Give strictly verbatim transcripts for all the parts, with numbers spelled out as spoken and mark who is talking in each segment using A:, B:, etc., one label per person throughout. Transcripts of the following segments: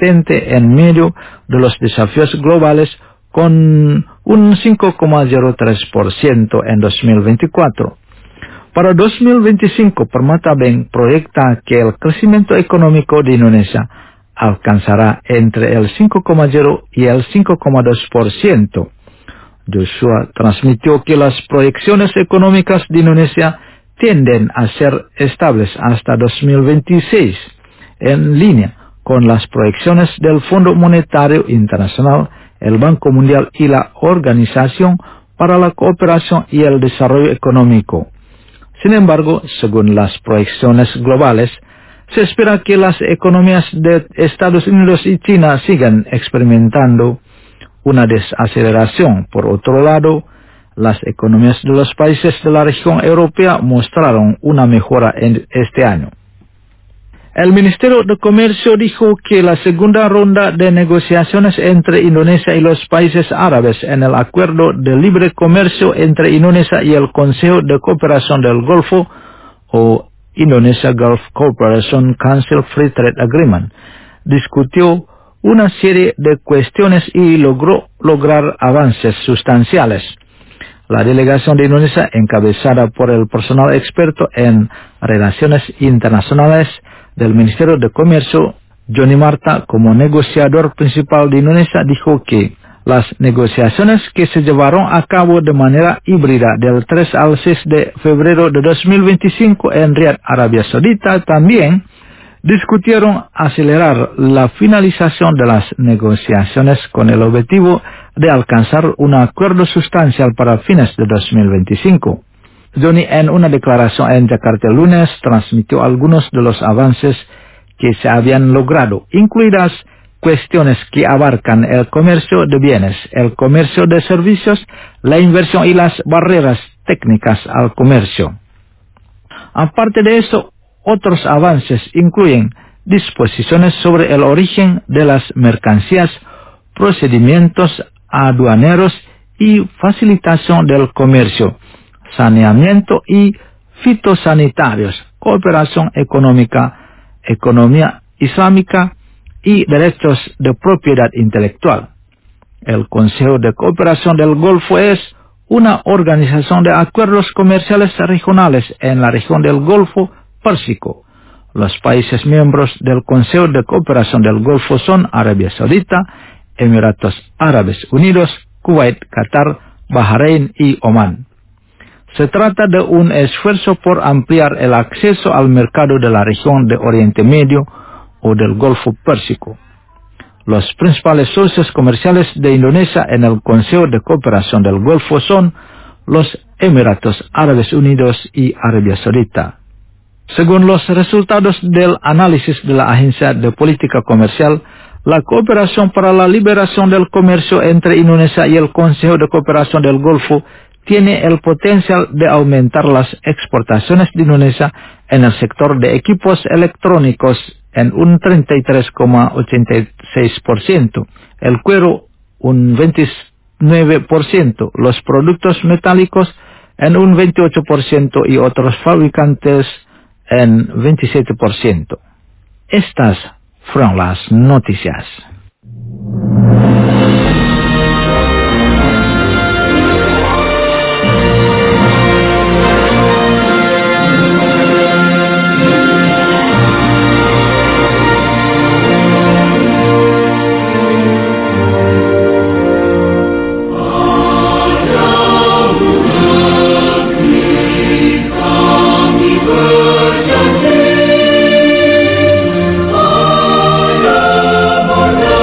A: resistente en medio de los desafíos globales con un cinco coma cero tres por ciento en dos mil veinticuatro. Para dos mil veinticinco, Permata Bank proyecta que el crecimiento económico de Indonesia alcanzará entre el cinco coma cero y el cinco coma dos por ciento. Joshua transmitió que las proyecciones económicas de Indonesia tienden a ser estables hasta dos mil veintiséis, en línea con las proyecciones del Fondo Monetario Internacional, el Banco Mundial y la Organización para la Cooperación y el Desarrollo Económico. Sin embargo, según las proyecciones globales, se espera que las economías de Estados Unidos y China sigan experimentando una desaceleración. Por otro lado, las economías de los países de la región europea mostraron una mejora en este año. El Ministerio de Comercio dijo que la segunda ronda de negociaciones entre Indonesia y los países árabes en el Acuerdo de Libre Comercio entre Indonesia y el Consejo de Cooperación del Golfo, o Indonesia Gulf Cooperation Council Free Trade Agreement, discutió una serie de cuestiones y logró lograr avances sustanciales. La delegación de Indonesia, encabezada por el personal experto en relaciones internacionales del Ministerio de Comercio, Johnny Marta, como negociador principal de Indonesia, dijo que las negociaciones que se llevaron a cabo de manera híbrida del tres al seis de febrero de dos mil veinticinco en Riad, Arabia Saudita, también discutieron acelerar la finalización de las negociaciones con el objetivo de alcanzar un acuerdo sustancial para fines de dos mil veinticinco. Johnny, en una declaración en Yakarta el lunes, transmitió algunos de los avances que se habían logrado, incluidas cuestiones que abarcan el comercio de bienes, el comercio de servicios, la inversión y las barreras técnicas al comercio. Aparte de eso, otros avances incluyen disposiciones sobre el origen de las mercancías, procedimientos aduaneros y facilitación del comercio, saneamiento y fitosanitarios, cooperación económica, economía islámica y derechos de propiedad intelectual. El Consejo de Cooperación del Golfo es una organización de acuerdos comerciales regionales en la región del Golfo Pérsico. Los países miembros del Consejo de Cooperación del Golfo son Arabia Saudita, Emiratos Árabes Unidos, Kuwait, Qatar, Bahrein y Omán. Se trata de un esfuerzo por ampliar el acceso al mercado de la región de Oriente Medio o del Golfo Pérsico. Los principales socios comerciales de Indonesia en el Consejo de Cooperación del Golfo son los Emiratos Árabes Unidos y Arabia Saudita. Según los resultados del análisis de la Agencia de Política Comercial, la cooperación para la liberación del comercio entre Indonesia y el Consejo de Cooperación del Golfo tiene el potencial de aumentar las exportaciones de Indonesia en el sector de equipos electrónicos en un treinta y tres coma ochenta y seis por ciento, el cuero un veintinueve por ciento, los productos metálicos en un veintiocho por ciento y otros fabricantes en veintisiete por ciento. Estas fueron las noticias.
B: Berjanji, ada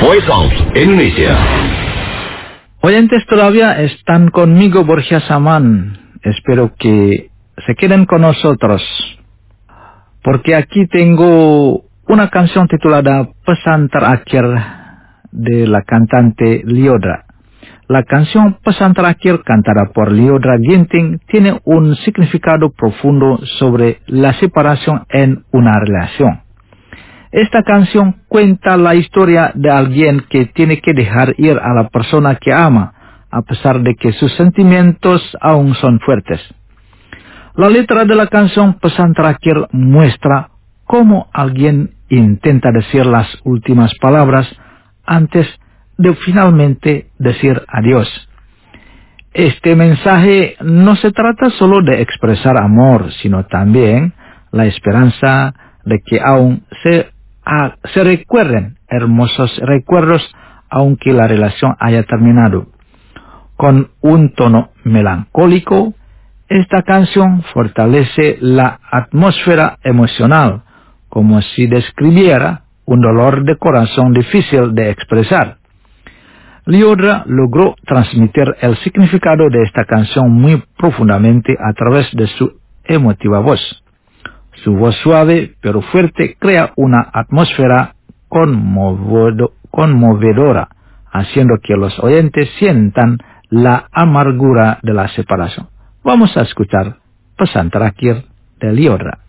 B: Voice of Indonesia.
A: Oyentes, todavía están conmigo, Borja Saman. Espero que se queden con nosotros, porque aquí tengo una canción titulada Pesan Terakhir de la cantante Lyodra. La canción Pesan Terakhir, cantada por Lyodra Ginting, tiene un significado profundo sobre la separación en una relación. Esta canción cuenta la historia de alguien que tiene que dejar ir a la persona que ama, a pesar de que sus sentimientos aún son fuertes. La letra de la canción Pesan Terakhir muestra cómo alguien intenta decir las últimas palabras antes de finalmente decir adiós. Este mensaje no se trata solo de expresar amor, sino también la esperanza de que aún se, a, se recuerden hermosos recuerdos aunque la relación haya terminado. Con un tono melancólico, esta canción fortalece la atmósfera emocional, como si describiera un dolor de corazón difícil de expresar. Lyodra logró transmitir el significado de esta canción muy profundamente a través de su emotiva voz. Su voz suave pero fuerte crea una atmósfera conmovedo- conmovedora, haciendo que los oyentes sientan la amargura de la separación. Vamos a escuchar Pesan Terakhir de Lyodra.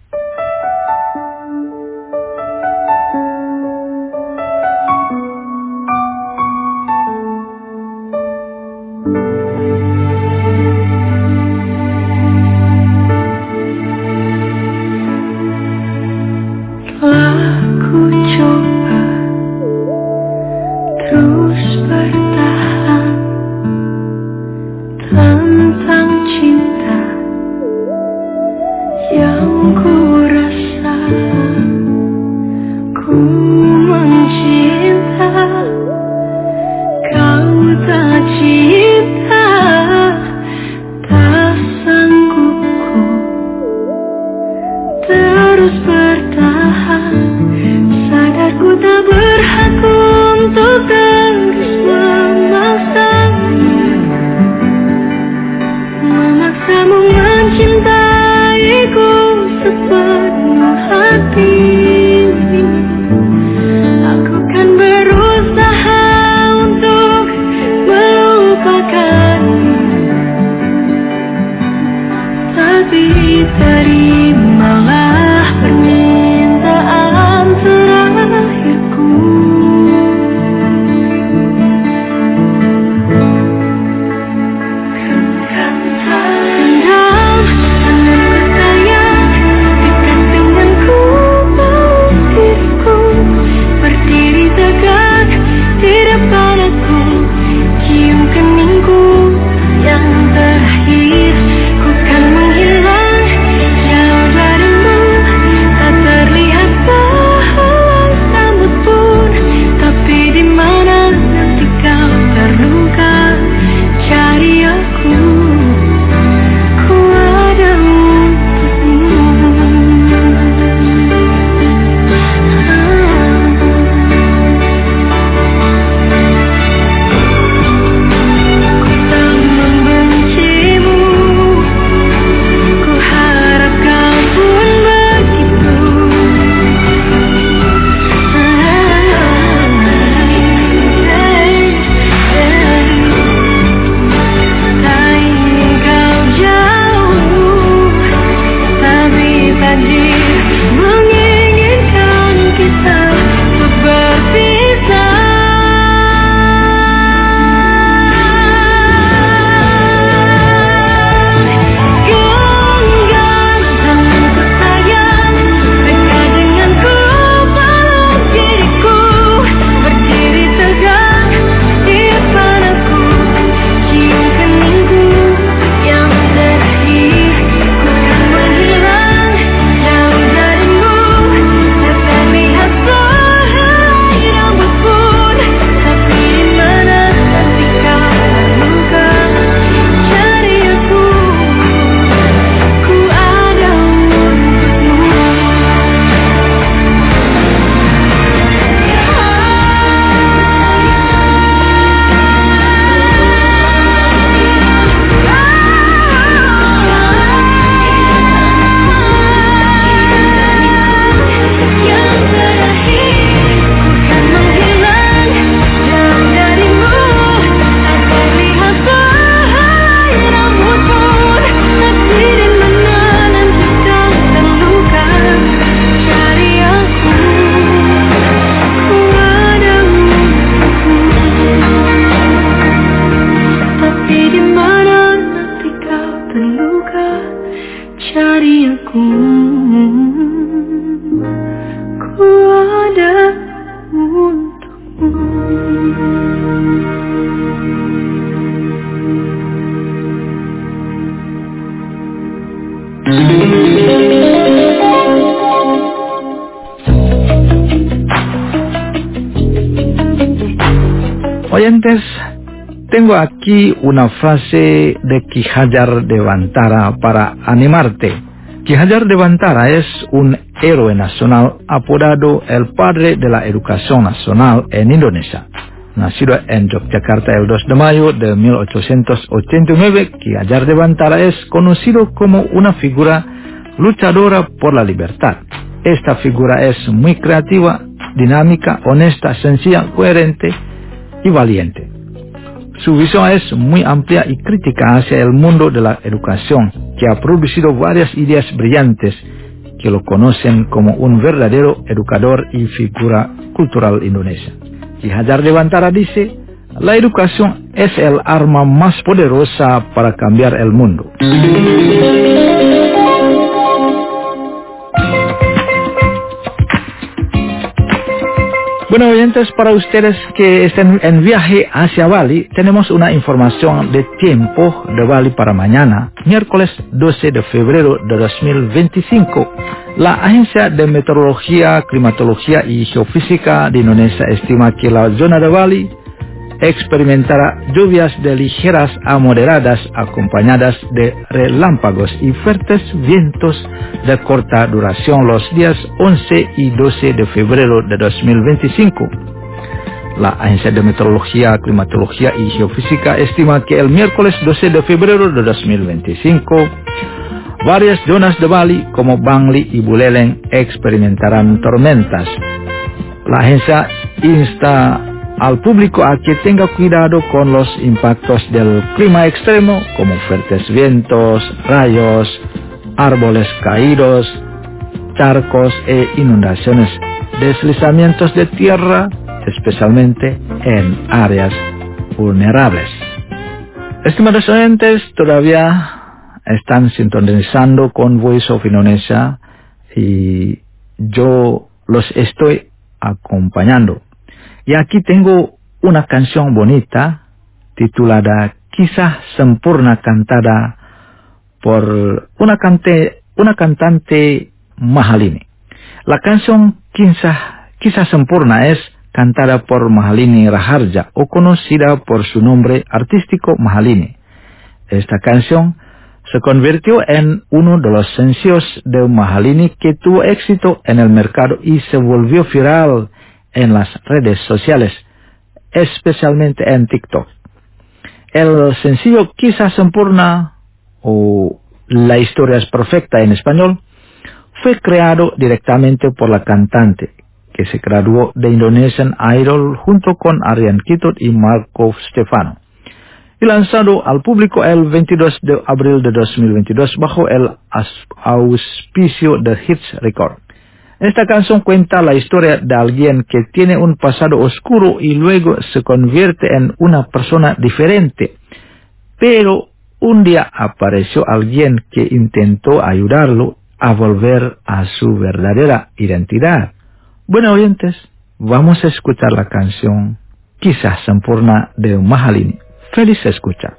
C: Telah ku coba terus bertahan tentang cinta yang ku rasa. Ku mencinta, kau tak cinta, tak sanggup ku terus bertahan. ada untukmu.
A: Oyentes, tengo aquí una frase de Ki Hajar Dewantara para animarte. Ki Hajar Dewantara es un héroe nacional apodado el padre de la educación nacional en Indonesia. Nacido en Yogyakarta el dos de mayo de mil ochocientos ochenta y nueve, Ki Hajar Dewantara es conocido como una figura luchadora por la libertad. Esta figura es muy creativa, dinámica, honesta, sencilla, coherente y valiente. Su visión es muy amplia y crítica hacia el mundo de la educación, que ha producido varias ideas brillantes que lo conocen como un verdadero educador y figura cultural indonesia. Ki Hajar Dewantara dice: la educación es el arma más poderosa para cambiar el mundo. Bueno, oyentes, para ustedes que estén en viaje hacia Bali, tenemos una información de tiempo de Bali para mañana, miércoles doce de febrero de dos mil veinticinco. La Agencia de Meteorología, Climatología y Geofísica de Indonesia estima que la zona de Bali experimentará lluvias de ligeras a moderadas acompañadas de relámpagos y fuertes vientos de corta duración los días once y doce de febrero de dos mil veinticinco. La Agencia de Meteorología, Climatología y Geofísica estima que el miércoles doce de febrero de dos mil veinticinco, varias zonas de Bali como Bangli y Buleleng experimentarán tormentas. La agencia insta al público a que tenga cuidado con los impactos del clima extremo, como fuertes vientos, rayos, árboles caídos, charcos e inundaciones, deslizamientos de tierra, especialmente en áreas vulnerables. Estimados oyentes, todavía están sintonizando con Voice of Indonesia y yo los estoy acompañando. Y aquí tengo una canción bonita titulada Kisah Sempurna, cantada por una, cante, una cantante Mahalini. La canción Kisah, Kisah Sempurna es cantada por Mahalini Raharja, o conocida por su nombre artístico Mahalini. Esta canción se convirtió en uno de los sencillos de Mahalini que tuvo éxito en el mercado y se volvió viral en las redes sociales, especialmente en TikTok. El sencillo Kisah Sempurna, o La historia es perfecta en español, fue creado directamente por la cantante, que se graduó de Indonesian Idol junto con Aryan Kitut y Marco Stefano, y lanzado al público el veintidós de abril de dos mil veintidós bajo el auspicio de Hits Record. Esta canción cuenta la historia de alguien que tiene un pasado oscuro y luego se convierte en una persona diferente. Pero un día apareció alguien que intentó ayudarlo a volver a su verdadera identidad. Bueno, oyentes, vamos a escuchar la canción Kisah Sempurna de Mahalini. Feliz escucha.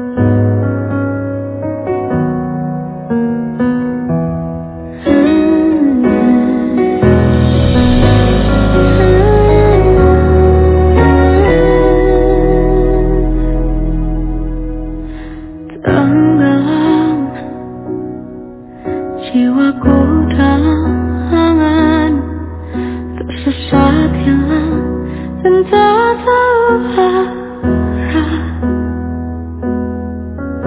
C: Jiwaku tangan tersesat hilang dan tak tahu arah.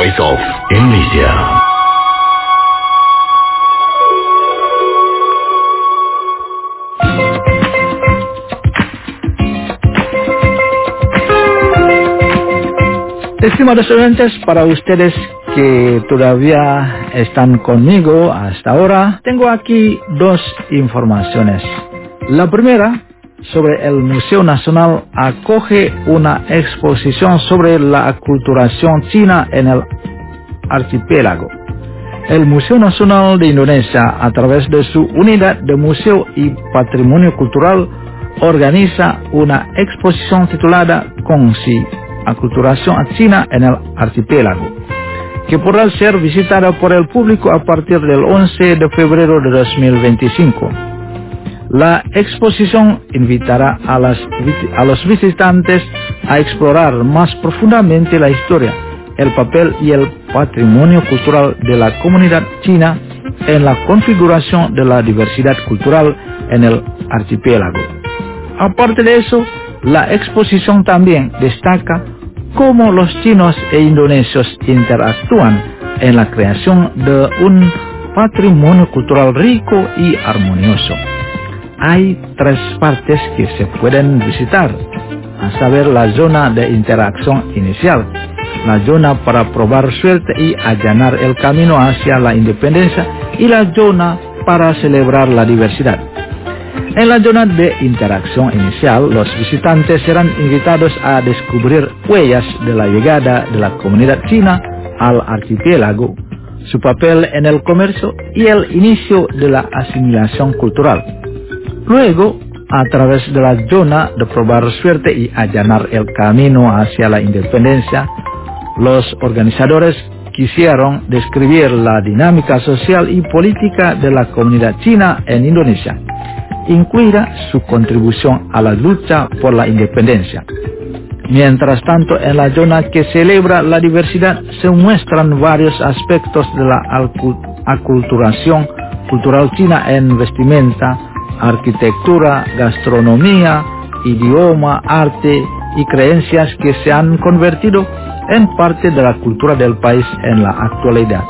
B: Voice of Indonesia.
A: Estimados oyentes, para ustedes que todavía están conmigo hasta ahora, tengo aquí dos informaciones. La primera, sobre el Museo Nacional, acoge una exposición sobre la aculturación china en el archipiélago. El Museo Nacional de Indonesia, a través de su unidad de Museo y Patrimonio Cultural, organiza una exposición titulada Kongsi, Aculturación China en el archipiélago, que podrá ser visitada por el público a partir del once de febrero de dos mil veinticinco. La exposición invitará a, las, a los visitantes a explorar más profundamente la historia, el papel y el patrimonio cultural de la comunidad china en la configuración de la diversidad cultural en el archipiélago. Aparte de eso, la exposición también destaca cómo los chinos e indonesios interactúan en la creación de un patrimonio cultural rico y armonioso. Hay tres partes que se pueden visitar, a saber la zona de interacción inicial, la zona para probar suerte y allanar el camino hacia la independencia y la zona para celebrar la diversidad. En la zona de interacción inicial, los visitantes serán invitados a descubrir huellas de la llegada de la comunidad china al archipiélago, su papel en el comercio y el inicio de la asimilación cultural. Luego, a través de la zona de probar suerte y allanar el camino hacia la independencia, los organizadores quisieron describir la dinámica social y política de la comunidad china en Indonesia, incluida su contribución a la lucha por la independencia. Mientras tanto, en la zona que celebra la diversidad se muestran varios aspectos de la aculturación cultural china en vestimenta, arquitectura, gastronomía, idioma, arte y creencias que se han convertido en parte de la cultura del país en la actualidad.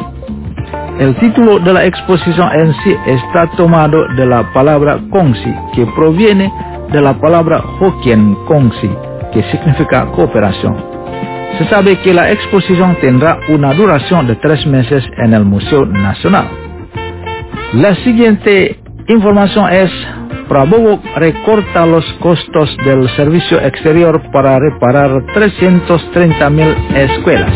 A: El título de la exposición en sí está tomado de la palabra Kongsi, que proviene de la palabra Hokkien Kongsi, que significa cooperación. Se sabe que la exposición tendrá una duración de tres meses en el Museo Nacional. La siguiente información es: Prabowo recorta los costos del servicio exterior para reparar trescientas treinta mil escuelas.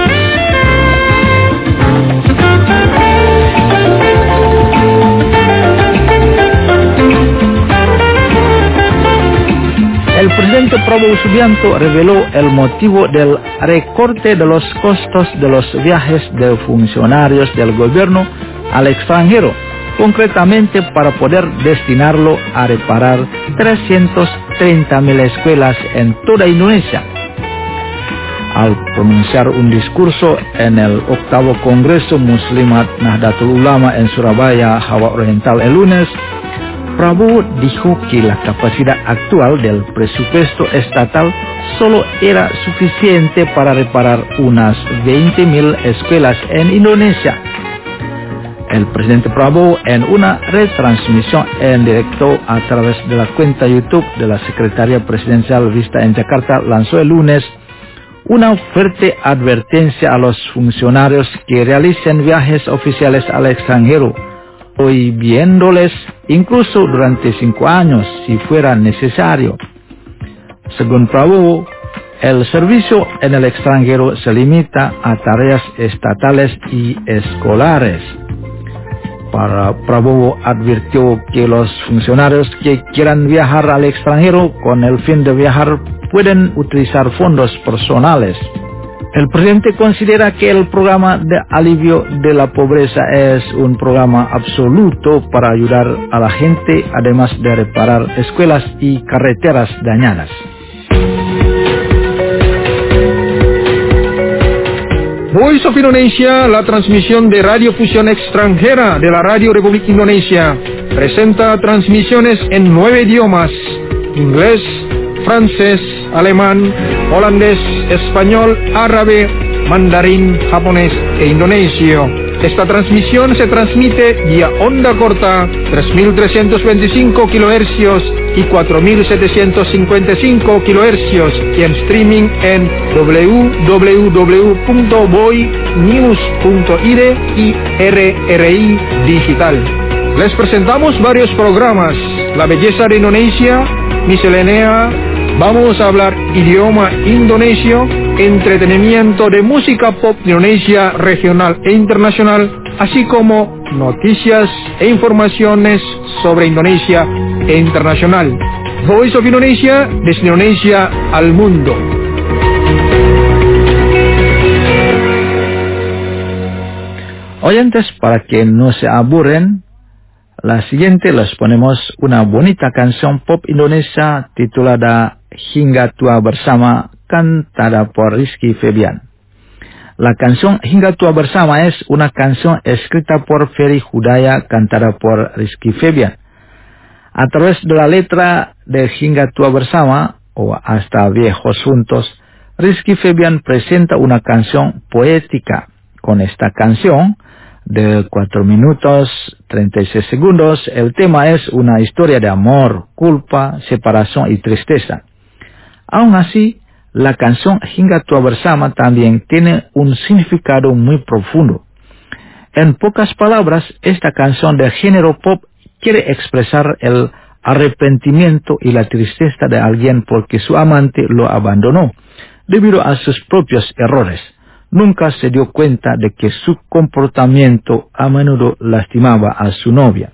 A: El presidente Prabowo Subianto reveló el motivo del recorte de los costos de los viajes de funcionarios del gobierno al extranjero, concretamente para poder destinarlo a reparar trescientas treinta mil escuelas en toda Indonesia. Al pronunciar un discurso en el octavo Congreso Muslimat Nahdlatul Ulama en Surabaya, Java Oriental el lunes, Prabowo dijo que la capacidad actual del presupuesto estatal solo era suficiente para reparar unas veinte mil escuelas en Indonesia. El presidente Prabowo, en una retransmisión en directo a través de la cuenta YouTube de la Secretaría Presidencial vista en Jakarta, lanzó el lunes una fuerte advertencia a los funcionarios que realicen viajes oficiales al extranjero, prohibiéndoles incluso durante cinco años si fuera necesario. Según Prabowo, el servicio en el extranjero se limita a tareas estatales y escolares. Para Prabowo advirtió que los funcionarios que quieran viajar al extranjero con el fin de viajar pueden utilizar fondos personales. El presidente considera que el programa de alivio de la pobreza es un programa absoluto para ayudar a la gente, además de reparar escuelas y carreteras dañadas.
D: Voice of Indonesia, la transmisión de radiofusión extranjera de la Radio Republik Indonesia, presenta transmisiones en nueve idiomas: inglés, francés, alemán, holandés, español, árabe, mandarín, japonés e indonesio. Esta transmisión se transmite vía onda corta tres mil trescientos veinticinco kilohercios y cuatro mil setecientos cincuenta y cinco kilohercios y en streaming en w w w punto boy news punto i d y R R I Digital. Les presentamos varios programas: La belleza de Indonesia, Miscelánea, vamos a hablar idioma indonesio, entretenimiento de música pop de Indonesia regional e internacional, así como noticias e informaciones sobre Indonesia e internacional. Voice of Indonesia, desde Indonesia al mundo.
A: Oyentes, para que no se aburren, la siguiente les ponemos una bonita canción pop Indonesia titulada Hingga Tua Bersama, cantada por Rizky Febian. La canción Hingga Tua Bersama es una canción escrita por Ferry Hudaya, cantada por Rizky Febian. A través de la letra de Hingga Tua Bersama, o Hasta Viejos Juntos, Rizky Febian presenta una canción poética. Con esta canción, de cuatro minutos treinta y seis segundos, el tema es una historia de amor, culpa, separación y tristeza. Aún así, la canción Hingga Tua Bersama también tiene un significado muy profundo. En pocas palabras, esta canción de género pop quiere expresar el arrepentimiento y la tristeza de alguien porque su amante lo abandonó debido a sus propios errores. Nunca se dio cuenta de que su comportamiento a menudo lastimaba a su novia.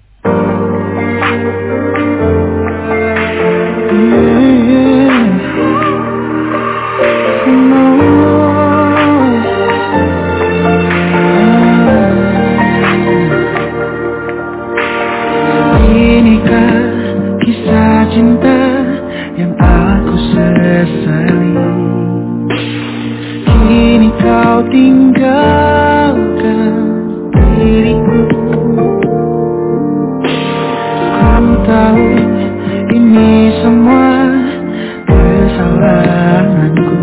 C: Inikah kisah cinta yang aku sesali? Kini kau tinggalkan diriku. Ku tahu ini semua kesalahanku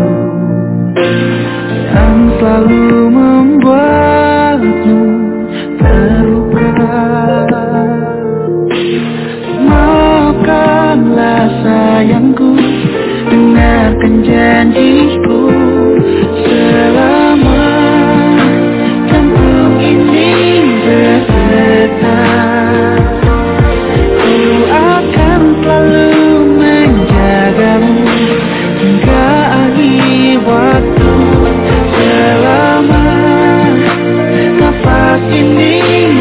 C: yang selalu membuatmu terluka. Maafkanlah sayangku, dengarkan janjiku. Selama jantung ini berdetak, ku akan selalu menjagamu hingga akhir waktu. Selama nafas ini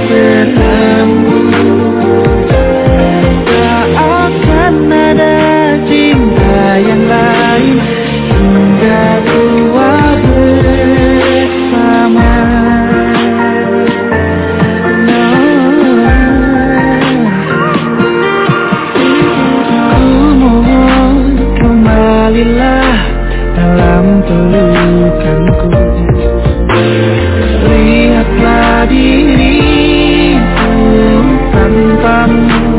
C: berhembus, tak akan ada cinta yang lain hingga tua bersama. No. Ku mohon kembalilah dalam pelukanku. Lihatlah diriku tanpamu.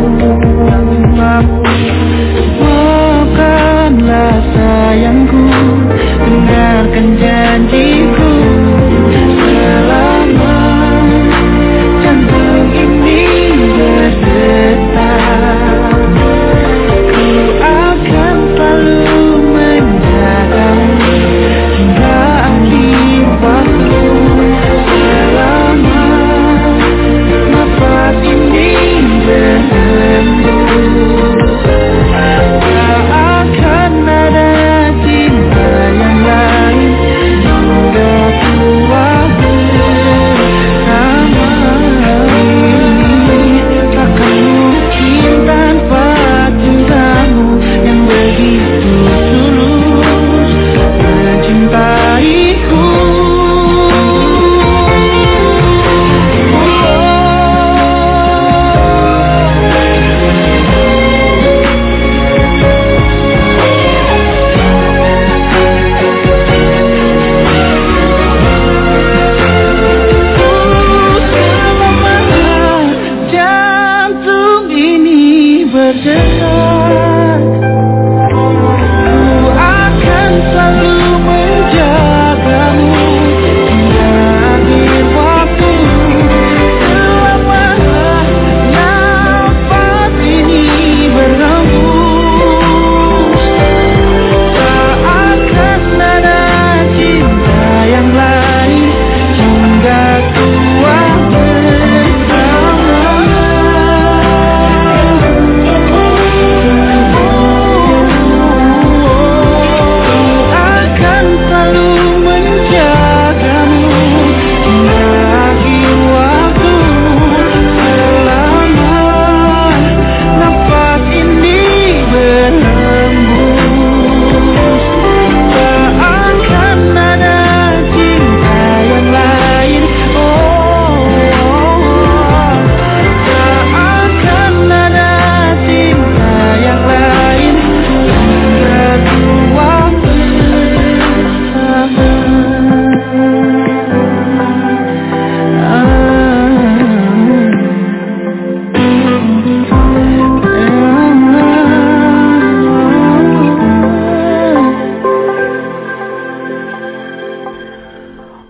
C: Maafkanlah sayangku, dengarkan janjiku. Selama jantung ini berdetak, ku akan selalu menjagamu hingga akhir waktu. Selama nafas ini berhembus, tak akan ada cinta yang lain hingga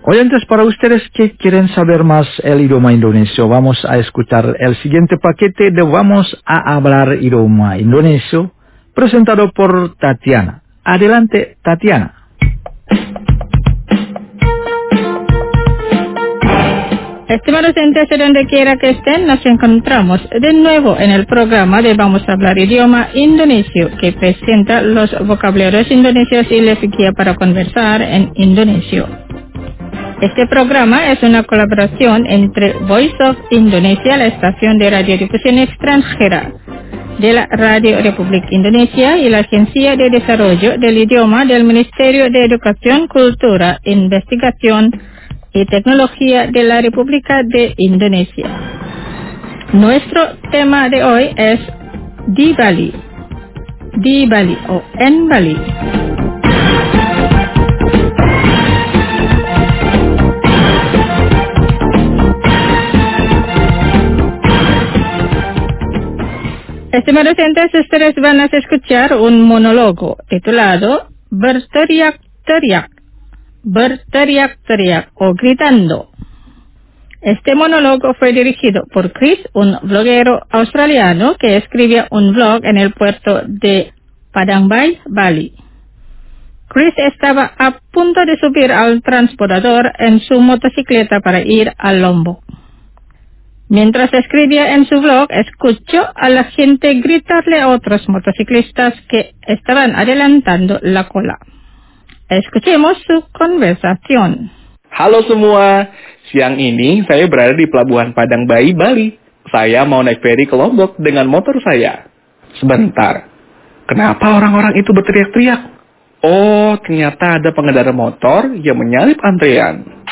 A: Oyentes, para ustedes que quieren saber más el idioma indonesio, vamos a escuchar el siguiente paquete de Vamos a hablar idioma indonesio, presentado por Tatiana. Adelante, Tatiana.
B: Estimados oyentes, de donde quiera que estén, nos encontramos de nuevo en el programa de Vamos a hablar idioma indonesio, que presenta los vocabularios indonesios y la guía para conversar en indonesio. Este programa es una colaboración entre Voice of Indonesia, la estación de radiodifusión extranjera de la Radio Republik Indonesia, y la Agencia de Desarrollo del Idioma del Ministerio de Educación, Cultura, Investigación y Tecnología de la República de Indonesia. Nuestro tema de hoy es di Bali, di Bali o en Bali. Estimados oyentes, ustedes van a escuchar un monólogo titulado Berteriak-teriak, berteriak-teriak o gritando. Este monólogo fue dirigido por Chris, un bloguero australiano que escribía un blog en el puerto de Padang Bay, Bali. Chris estaba a punto de subir al transbordador en su motocicleta para ir a Lombok. Mientras escribía en su blog, escuchó a la gente gritarle a otros motociclistas que estaban adelantando la cola. Escuchemos su conversación.
E: Halo semua, siang ini saya berada di Pelabuhan Padang Bay, Bali. Saya mau naik feri ke Lombok dengan motor saya. Sebentar, kenapa orang-orang itu berteriak-teriak? Oh, ternyata ada pengendara motor yang menyalip antrean.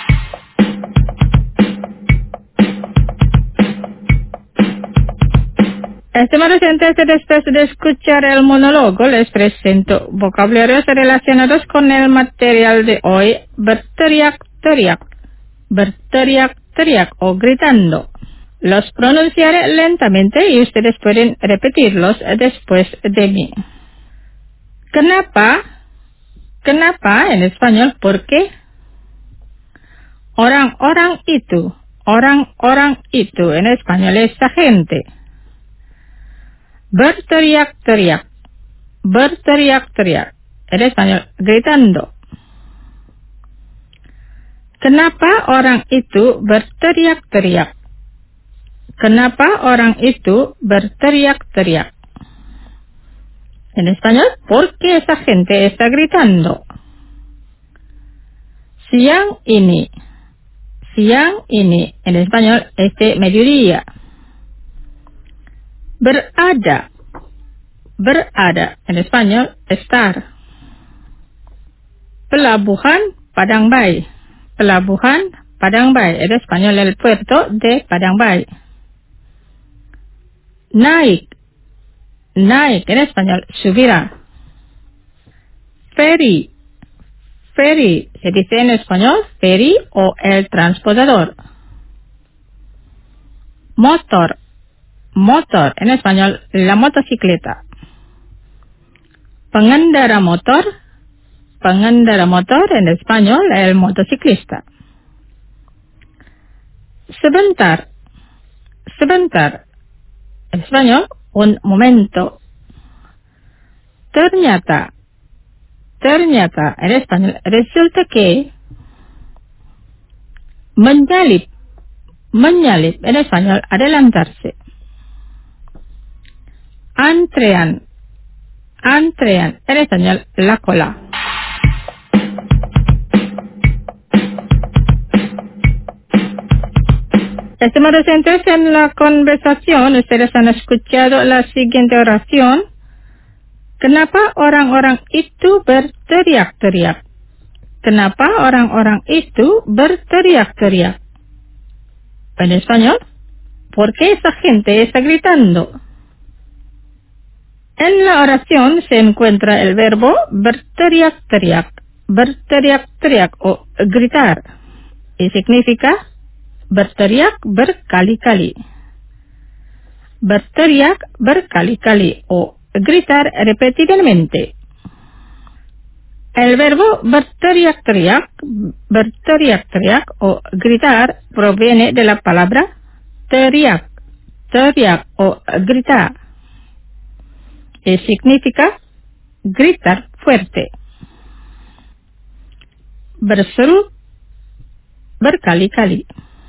B: Estimados oyentes, después de escuchar el monólogo, les presento vocabularios relacionados con el material de hoy. Berteriak-teriak, berteriak-teriak o gritando. Los pronunciaré lentamente y ustedes pueden repetirlos después de mí. Kenapa? Kenapa en español, ¿por qué? Orang-orang itu, orang-orang itu en español esa gente. Berteriak-teriak, berteriak-teriak, en español, gritando. Kenapa orang itu berteriak-teriak? Kenapa orang itu berteriak-teriak? En español, ¿por qué esa gente está gritando? Siang ini, siang ini, en español, este mediodía. Berada, berada, en español, estar. Pelabuhan Padang Bay, pelabuhan Padang Bay, en español, el puerto de Padang Bay. Naik, naik, en español, subirá. Ferry, ferry, se dice en español, ferry o el transportador. Motor, motor, en español, la motocicleta. Pengendara motor, pengendara motor, en español, el motociclista. Sebentar, sebentar, en español, un momento. Ternyata, ternyata, en español, resulta que. Menyalip, menyalip, en español, adelantarse. Antrean, antrean, en español, la cola. Estimados oyentes, en la conversación ustedes han escuchado la siguiente oración. Kenapa orang-orang itu berteriak-teriak? Kenapa orang-orang itu berteriak-teriak? En español, ¿por qué esa gente está gritando? En la oración se encuentra el verbo berteriak-teriak, berteriak-teriak o gritar, y significa berteriak berkali-kali. Berteriak berkali-kali o gritar repetidamente. El verbo berteriak-teriak, berteriak-teriak o gritar proviene de la palabra teriak, teriak o gritar, y significa gritar fuerte. Berseru, berkali-kali.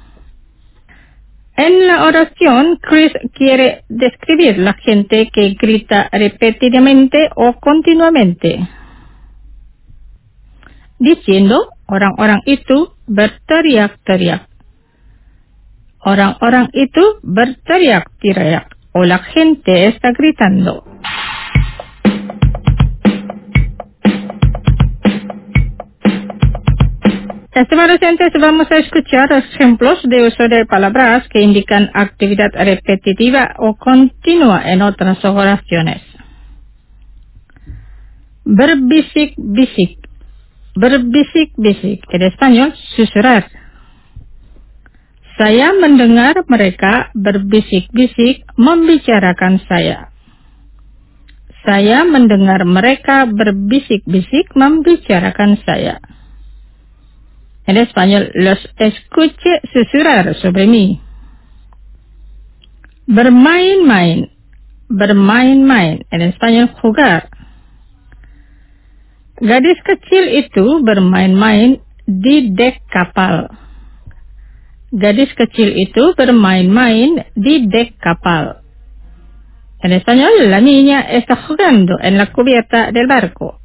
B: En la oración, Chris quiere describir la gente que grita repetidamente o continuamente, diciendo orang-orang itu berteriak-teriak. Orang-orang itu berteriak-teriak o la gente está gritando. Estimados oyentes, vamos a escuchar ejemplos de uso de palabras que indican actividad repetitiva o continua en otras oraciones. Berbisik-bisik. Berbisik-bisik, en español, susurrar. Saya mendengar mereka berbisik-bisik membicarakan saya. Saya mendengar mereka berbisik-bisik membicarakan saya. En español, los escuché susurrar sobre mí. Bermain-main. Bermain-main, en español, jugar. Gadis kecil itu bermain-main di dek kapal. Gadis kecil itu bermain-main di dek kapal. En español, la niña está jugando en la cubierta del barco.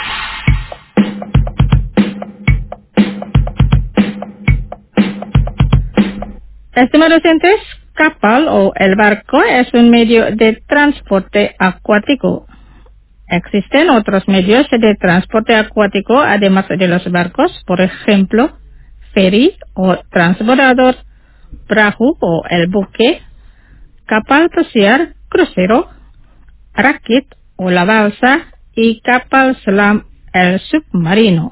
B: Estimados oyentes, kapal o el barco es un medio de transporte acuático. Existen otros medios de transporte acuático además de los barcos, por ejemplo, ferry o transbordador, perahu o el buque, kapal pesiar, crucero, rakit o la balsa y kapal selam, el submarino.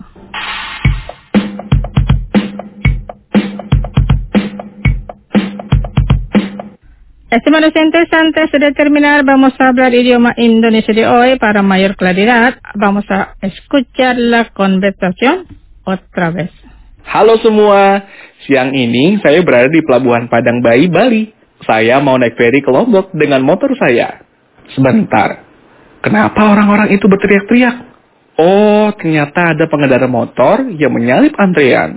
B: Estimados oyentes, antes de terminar vamos a hablar idioma Indonesia de hoy. Para mayor claridad vamos a escuchar la conversación otra vez.
E: Halo semua, siang ini saya berada di Pelabuhan Padang Bayi, Bali. Saya mau naik feri ke Lombok dengan motor saya. Sebentar, kenapa orang-orang itu berteriak-teriak? Oh, ternyata ada pengendara motor yang menyalip antrean.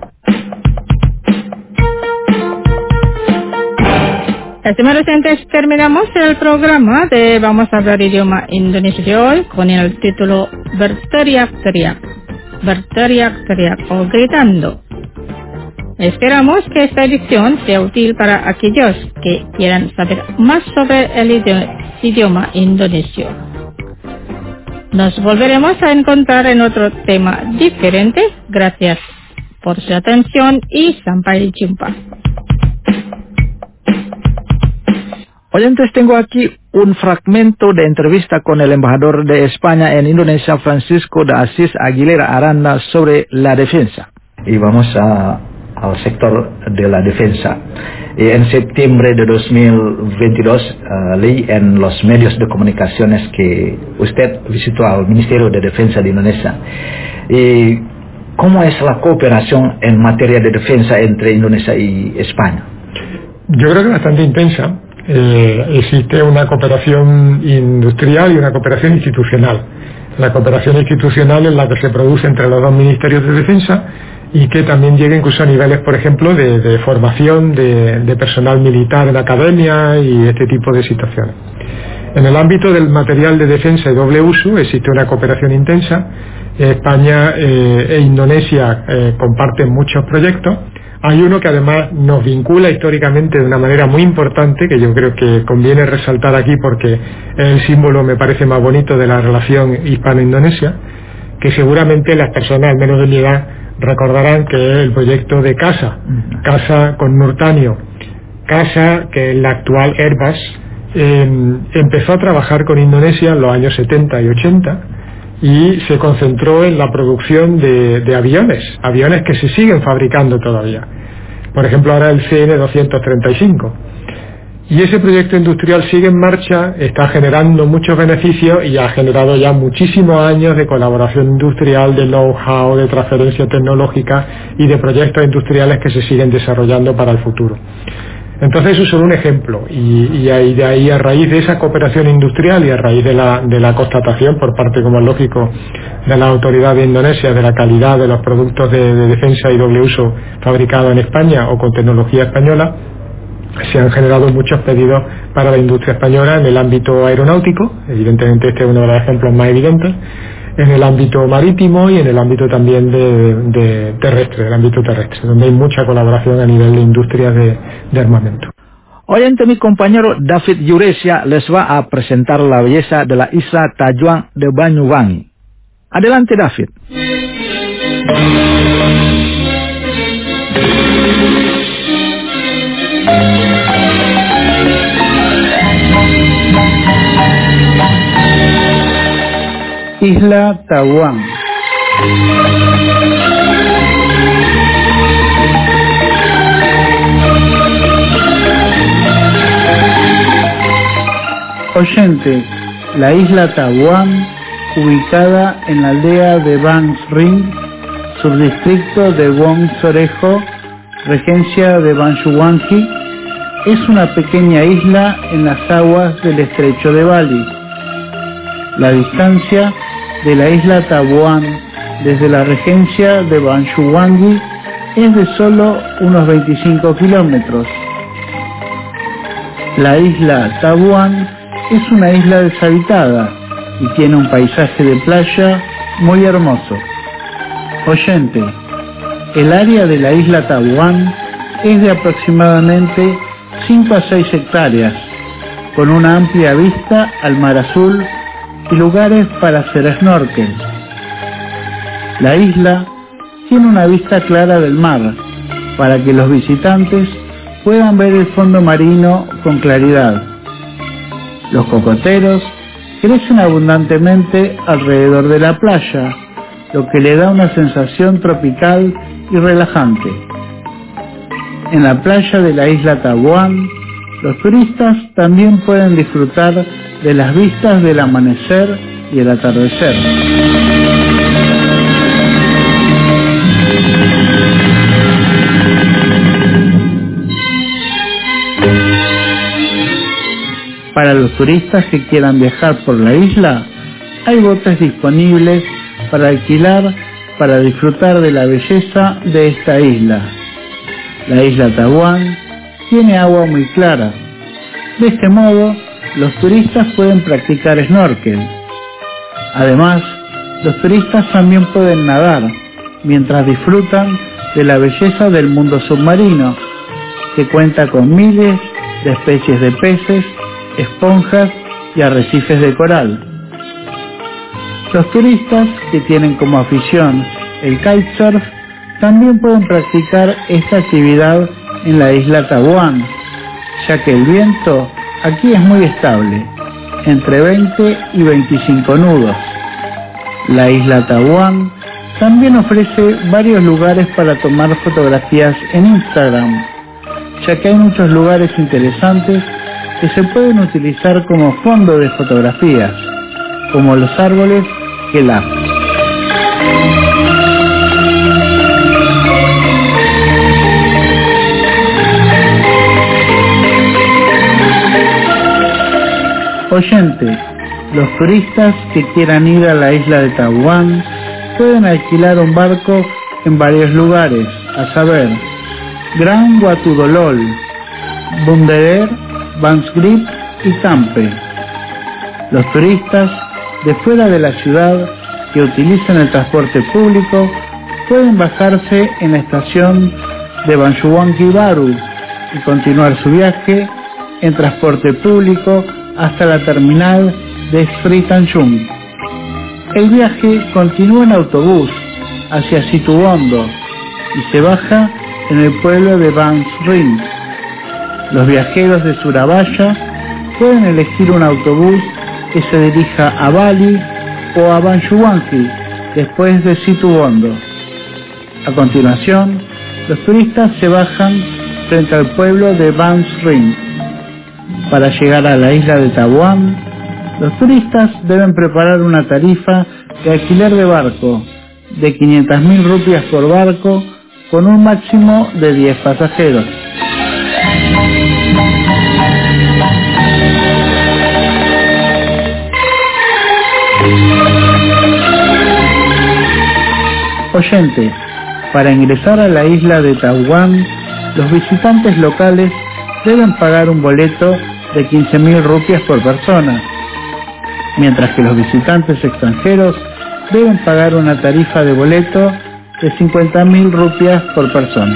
B: Estimados oyentes, terminamos el programa de Vamos a hablar idioma Indonesia de hoy con el título Berteriak-teriak, berteriak-teriak o gritando. Esperamos que esta edición sea útil para aquellos que quieran saber más sobre el idioma indonesio. Nos volveremos a encontrar en otro tema diferente. Gracias por su atención y sampai jumpa.
A: Oyentes, tengo aquí un fragmento de entrevista con el embajador de España en Indonesia, Francisco de Asís Aguilera Aranda, sobre la defensa. Y vamos a, al sector de la defensa. Y en septiembre de dos mil veintidós uh, leí en los medios de comunicaciones que usted visitó al Ministerio de Defensa de Indonesia. ¿Y cómo es la cooperación en materia de defensa entre Indonesia y España?
F: Yo creo que bastante intensa. Eh, existe una cooperación industrial y una cooperación institucional. La cooperación institucional es la que se produce entre los dos ministerios de defensa y que también llega incluso a niveles, por ejemplo, de, de formación de, de personal militar en academia y este tipo de situaciones. En el ámbito del material de defensa y doble uso existe una cooperación intensa. España eh, e Indonesia eh, comparten muchos proyectos. Hay uno que además nos vincula históricamente de una manera muy importante, que yo creo que conviene resaltar aquí porque es el símbolo, me parece, más bonito de la relación hispano-indonesia, que seguramente las personas, al menos de mi edad, recordarán que es el proyecto de CASA, CASA con Nurtanio. CASA, que es la actual Airbus, eh, empezó a trabajar con Indonesia en los años setenta y ochenta, y se concentró en la producción de, de aviones, aviones que se siguen fabricando todavía. Por ejemplo, ahora el C N doscientos treinta y cinco. Y ese proyecto industrial sigue en marcha, está generando muchos beneficios y ha generado ya muchísimos años de colaboración industrial, de know-how, de transferencia tecnológica y de proyectos industriales que se siguen desarrollando para el futuro. Entonces eso es solo un ejemplo y, y ahí, de ahí a raíz de esa cooperación industrial y a raíz de la, de la constatación por parte, como es lógico, de la autoridad de Indonesia de la calidad de los productos de, de defensa y doble uso fabricados en España o con tecnología española, se han generado muchos pedidos para la industria española en el ámbito aeronáutico, evidentemente este es uno de los ejemplos más evidentes, en el ámbito marítimo y en el ámbito también de, de terrestre, el ámbito terrestre, donde hay mucha colaboración a nivel de industrias de, de armamento.
A: Oyente, mi compañero David Yuresia les va a presentar la belleza de la isla Tajuan de Banyuwangi. Adelante, David.
G: Isla Tajuan. Oyente, la isla Tajuan, ubicada en la aldea de Bang Ring, subdistrito de Wong Sorejo, regencia de Banyuwangi, es una pequeña isla en las aguas del estrecho de Bali. La distancia de la isla Tajuan desde la regencia de Banyuwangi es de solo unos veinticinco kilómetros. La isla Tajuan es una isla deshabitada y tiene un paisaje de playa muy hermoso. Oyente, el área de la isla Tajuan es de aproximadamente cinco a seis hectáreas, con una amplia vista al mar azul y lugares para hacer snorkel. La isla tiene una vista clara del mar, para que los visitantes puedan ver el fondo marino con claridad. Los cocoteros crecen abundantemente alrededor de la playa, lo que le da una sensación tropical y relajante. En la playa de la isla Tajuan, los turistas también pueden disfrutar de las vistas del amanecer y el atardecer. Para los turistas que quieran viajar por la isla, hay botes disponibles para alquilar para disfrutar de la belleza de esta isla. La isla Tajuan tiene agua muy clara. De este modo, los turistas pueden practicar snorkel. Además, los turistas también pueden nadar mientras disfrutan de la belleza del mundo submarino, que cuenta con miles de especies de peces, esponjas y arrecifes de coral. Los turistas que tienen como afición el kitesurf también pueden practicar esta actividad en la isla Tajuan, ya que el viento aquí es muy estable, entre veinte y veinticinco nudos. La isla Tajuan también ofrece varios lugares para tomar fotografías en Instagram, ya que hay muchos lugares interesantes que se pueden utilizar como fondo de fotografías, como los árboles Gelap. Oyente, los turistas que quieran ir a la isla de Tajuan pueden alquilar un barco en varios lugares, a saber, Gran Watudolol, Bunderer, Bansgrip y Tampe. Los turistas de fuera de la ciudad que utilizan el transporte público pueden bajarse en la estación de Banyuwangi Baru y continuar su viaje en transporte público hasta la terminal de Sri Tanjung. El viaje continúa en autobús hacia Situbondo y se baja en el pueblo de Bang Ring. Los viajeros de Surabaya pueden elegir un autobús que se dirija a Bali o a Banyuwangi después de Situbondo. A continuación, los turistas se bajan frente al pueblo de Bang Ring. para llegar a la isla de Taiwán, los turistas deben preparar una tarifa de alquiler de barco de quinientas mil rupias por barco con un máximo de diez pasajeros. Oyente, para ingresar a la isla de Taiwán, los visitantes locales deben pagar un boleto de quince mil rupias por persona, mientras que los visitantes extranjeros deben pagar una tarifa de boleto de cincuenta mil rupias por persona.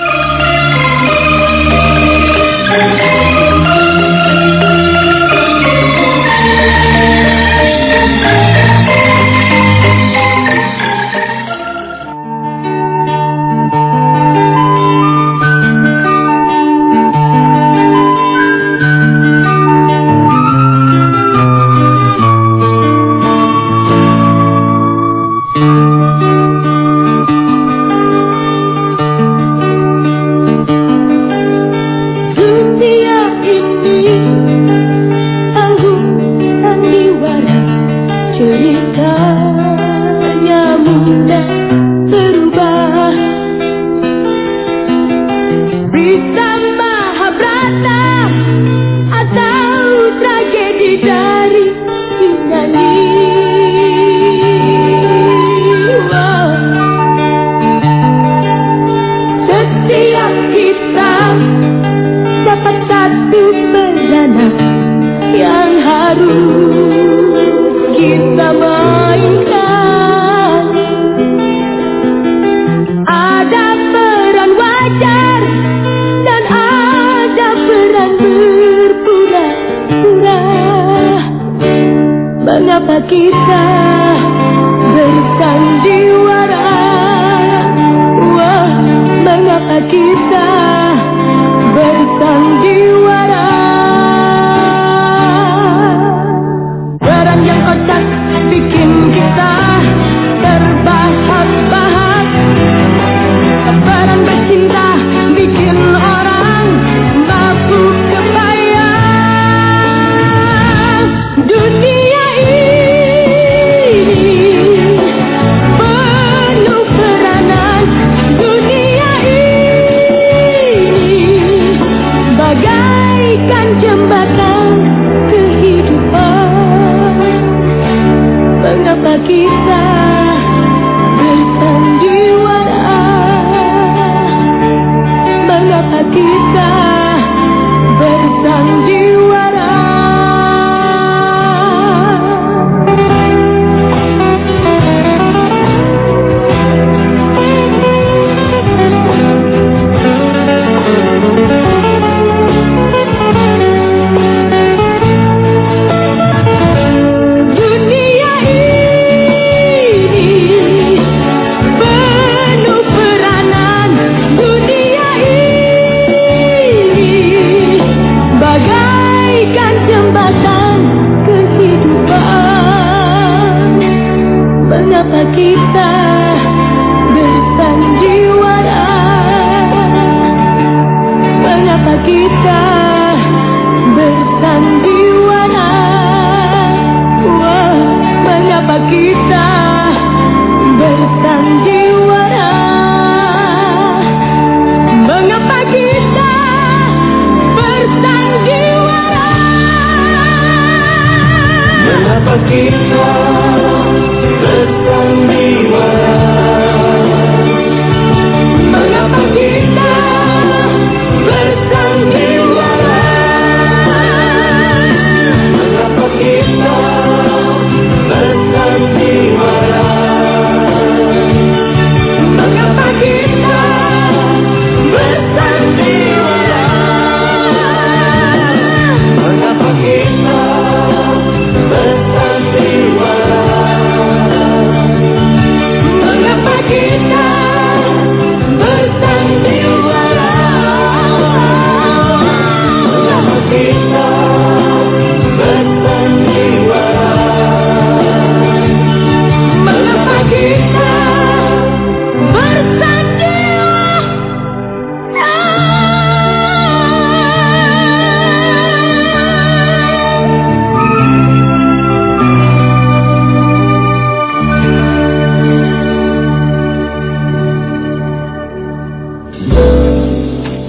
C: Mengapa kita bersandiwara? Wah, mengapa kita bersandiwara? Peran yang kocak bikin kita terbahak-bahak. Peran bercinta bikin orang mabuk kebayang. Dunia ini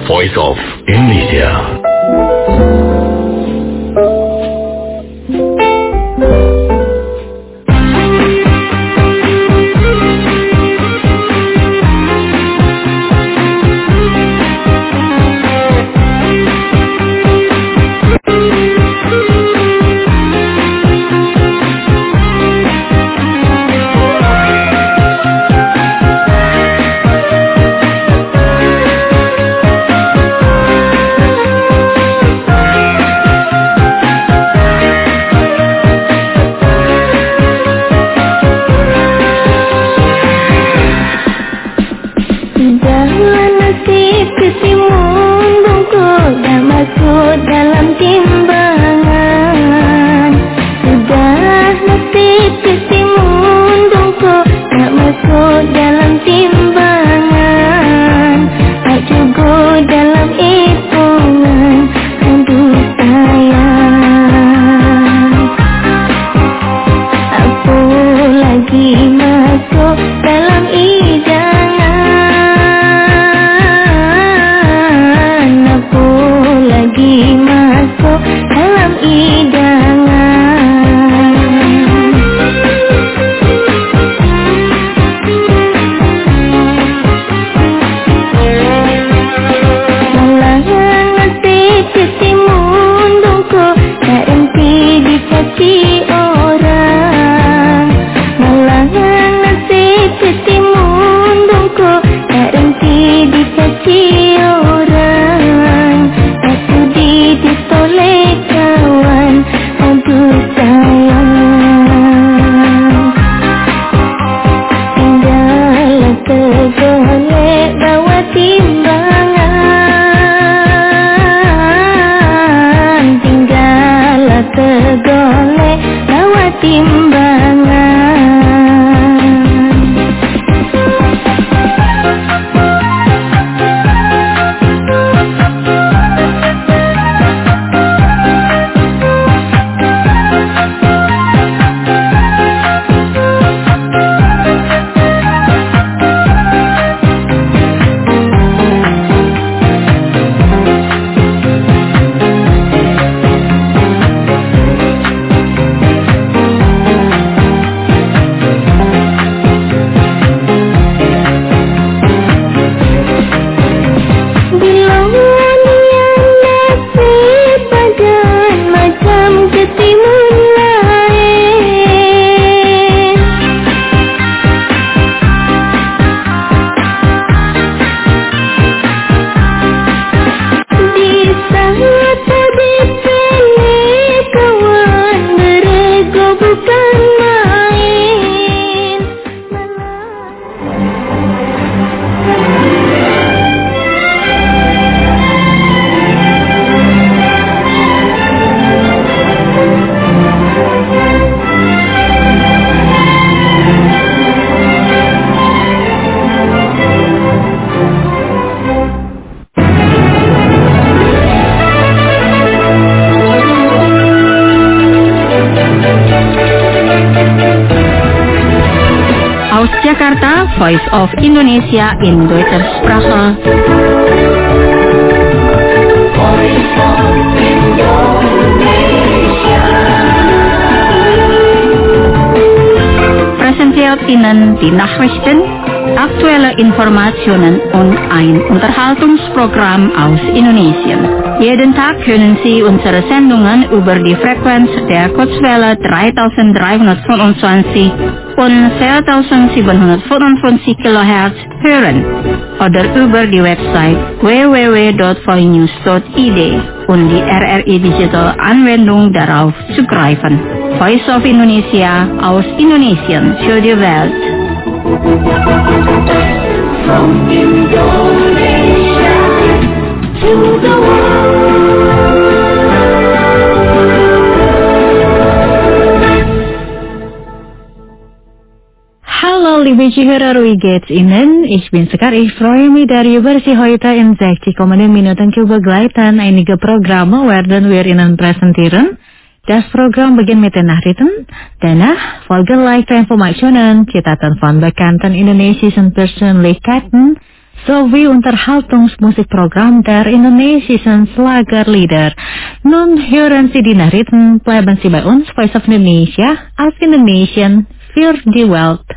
H: Voice of Indonesia.
B: Jakarta, Voice of Indonesia in Deutsche Sprache. Voice of Indonesia. Präsentiert Ihnen die Nachrichten, aktuelle Informationen und ein Unterhaltungsprogramm aus Indonesien. Jeden Tag können Sie unsere Sendungen über die Frequenz der Kurzwelle dreitausenddreihundertfünfundzwanzig und vierzehntausendsiebenhundertfünfundfünfzig Kilohertz hören oder über die Website w w w dot voinews dot i d und die R R I Digital Anwendung darauf zugreifen. Voice of Indonesia aus Indonesien für die Welt. From Indonesia to the world.
I: Hallo liebe Zuhörer, wie geht's Ihnen? Ich bin Sekar, ich freue mich darüber, Sie heute in sechzig kommenden Minuten zu begleiten einige Programme werden wir Ihnen präsentieren. Das Programm beginnt mit den Nachrichten. Danach folgen Live-Informationen, Citatan von bekannten indonesischen Persönlichkeiten, So wie Unterhaltungsmusikprogramm der indonesischen Schlagerlieder. Nun hören Sie die Nachrichten, bleiben Sie bei uns, Voice of Indonesia, als Indonesian für die Welt.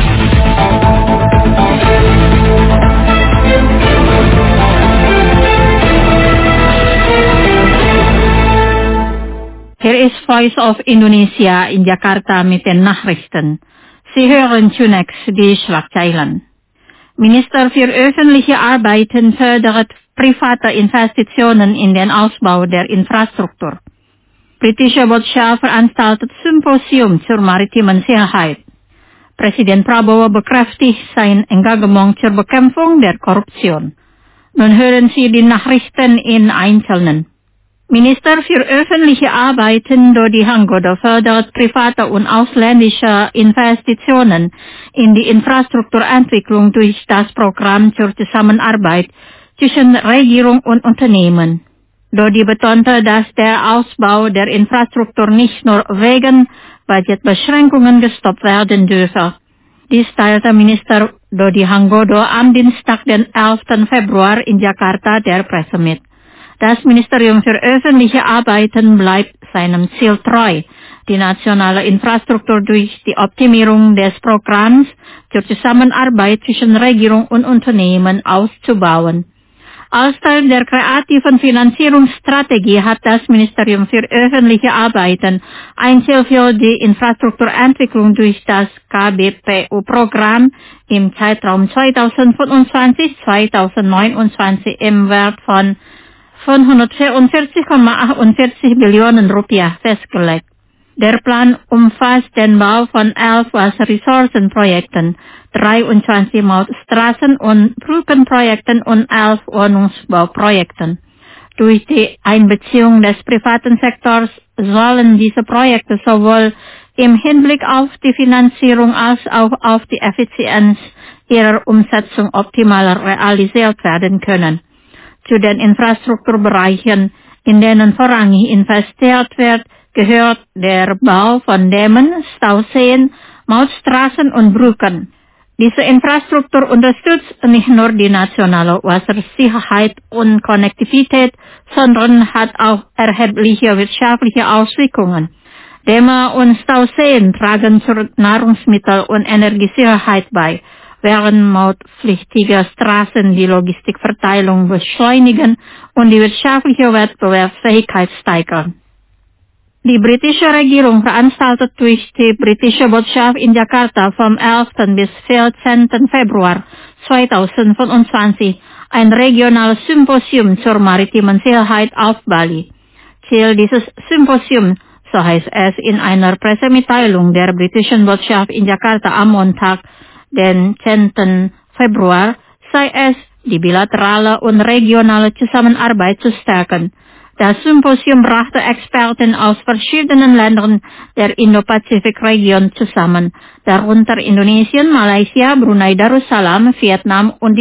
B: Hier ist Voice of Indonesia in Jakarta mit den Nachrichten. Sie hören zunächst die Schlagzeilen. Minister für öffentliche Arbeiten fördert private Investitionen in den Ausbau der Infrastruktur. Britische Botschaft veranstaltet Symposium zur maritimen Sicherheit. Presiden Prabowo bekräftigt sein Engagement zur Bekämpfung der Korruption. Nun hören Sie die Nachrichten in Einzelnen. Minister für öffentliche Arbeiten Dodi Hanggodo fördert private und ausländische Investitionen in die Infrastrukturentwicklung durch das Programm zur Zusammenarbeit zwischen Regierung und Unternehmen. Dodi betonte, dass der Ausbau der Infrastruktur nicht nur wegen Budgetbeschränkungen gestoppt werden dürfe. Dies teilte Minister Dodi Hanggodo am Dienstag, den elften Februar in Jakarta der Presse mit. Das Ministerium für öffentliche Arbeiten bleibt seinem Ziel treu, die nationale Infrastruktur durch die Optimierung des Programms zur Zusammenarbeit zwischen Regierung und Unternehmen auszubauen. Als Teil der kreativen Finanzierungsstrategie hat das Ministerium für öffentliche Arbeiten ein Ziel für die Infrastrukturentwicklung durch das K B P U-Programm im Zeitraum zweitausendfünfundzwanzig bis zweitausendneunundzwanzig im Wert von fünfhundertvierundvierzig Komma achtundvierzig Billionen Rupiah festgelegt. Der Plan umfasst den Bau von elf Wasserressourcenprojekten, dreiundzwanzig Mautstraßen- und Brückenprojekten und elf Wohnungsbauprojekten. Durch die Einbeziehung des privaten Sektors sollen diese Projekte sowohl im Hinblick auf die Finanzierung als auch auf die Effizienz ihrer Umsetzung optimal realisiert werden können. Zu den Infrastrukturbereichen, in denen vorrangig investiert wird, gehört der Bau von Dämmen, Stauseen, Mautstraßen und Brücken. Diese Infrastruktur unterstützt nicht nur die nationale Wassersicherheit und Konnektivität, sondern hat auch erhebliche wirtschaftliche Auswirkungen. Dämme und Stauseen tragen zur Nahrungsmittel- und Energiesicherheit bei, während mautpflichtige Straßen die Logistikverteilung beschleunigen und die wirtschaftliche Wettbewerbsfähigkeit steigern. Die britische Regierung veranstaltet durch die britische Botschaft in Jakarta vom elften bis vierzehnten Februar zweitausendfünfundzwanzig ein regionales Symposium zur maritimen Sicherheit auf Bali. Ziel dieses Symposiums, so heißt es in einer Pressemitteilung der britischen Botschaft in Jakarta am Montag, den zehnten Februar, sei es, die bilaterale und regionale Zusammenarbeit zu stärken. Das Symposium brachte Experten aus verschiedenen Ländern der Indo-Pazifik-Region zusammen, darunter Indonesien, Malaysia, Brunei Darussalam, Vietnam und die